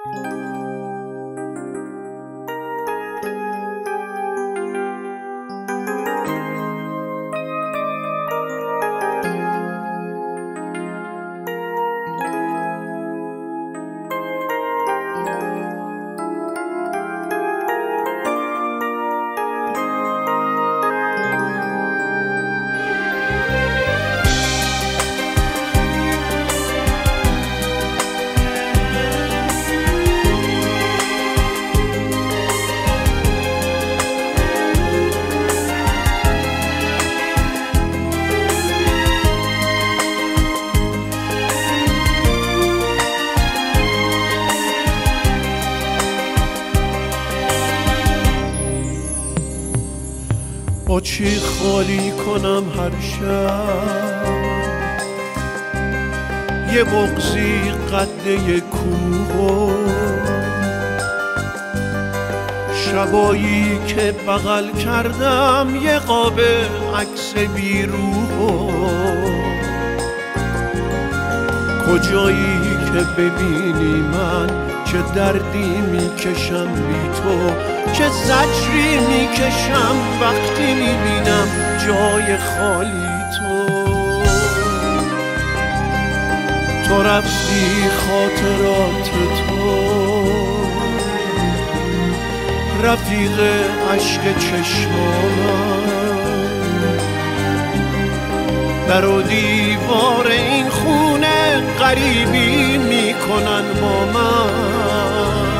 با چی خالی کنم هر شب یه بغضی قد یه کوه، شبایی که بغل کردم یه قاب عکس بیروح، کجایی که ببینی من چه دردی میکشم بی تو، چه زجری میکشم وقتی میبینم جای خالی تو رفتی خاطرات تو رفیق عشق چشمانم، در و دیوار این خونه غریبی میکنن با من،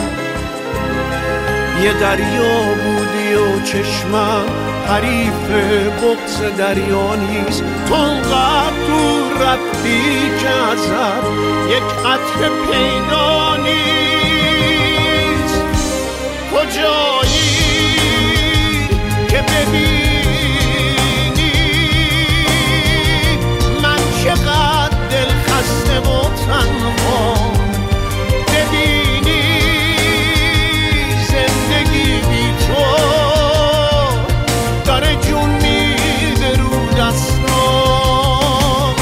یه دریا بودی و چشمم حریف بغض دریا نیست، تو انقدر دور رفتی که ازت یک قطره پیدا نیست، کجایی که ببینی من چقدر دل خسته و تنها، ببینی زندگی بی تو داره جون میده رو دستام،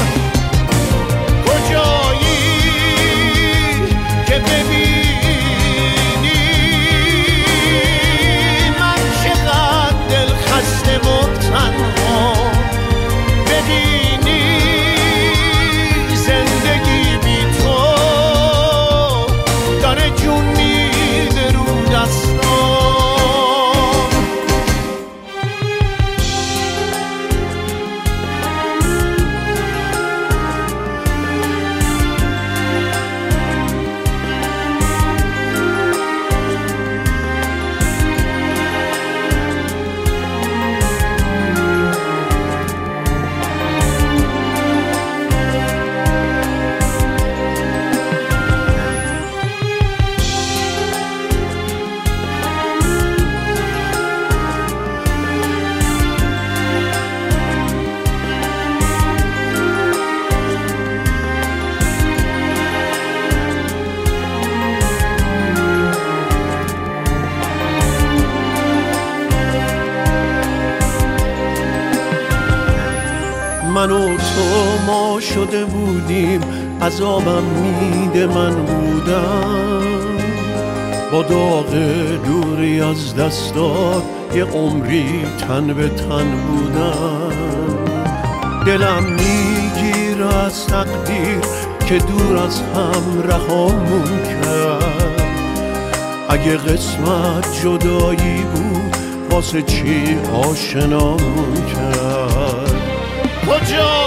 کجایی که ببینی من چقدر دل خسته و تنها، ببینی زندگی بی تو داره جون میده رو دستام. من و تو ما شده بودیم، عذابم میده من بودم، با داغ دوری از دستات یه عمری تن به تن بودم، دلم میگیره از تقدیر که دور از هم رهامون کرد، اگه قسمت جدایی بود واسه چی آشنامون کرد، کجا